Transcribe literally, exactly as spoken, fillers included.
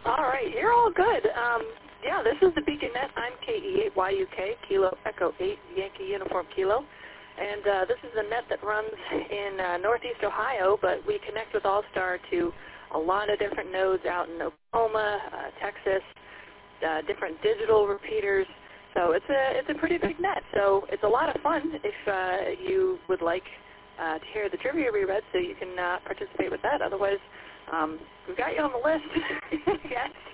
All right, you're all good. Um, yeah, this is the Beacon Net. I'm K E eight Y U K, Kilo Echo eight, Yankee Uniform Kilo. And uh, this is a net that runs in uh, Northeast Ohio, but we connect with All-Star to a lot of different nodes out in Oklahoma, uh, Texas, uh, different digital repeaters. So it's a it's a pretty big net. So it's a lot of fun if uh, you would like uh, to hear the trivia reread, so you can uh, participate with that. Otherwise, um, we've got you on the list. Yes.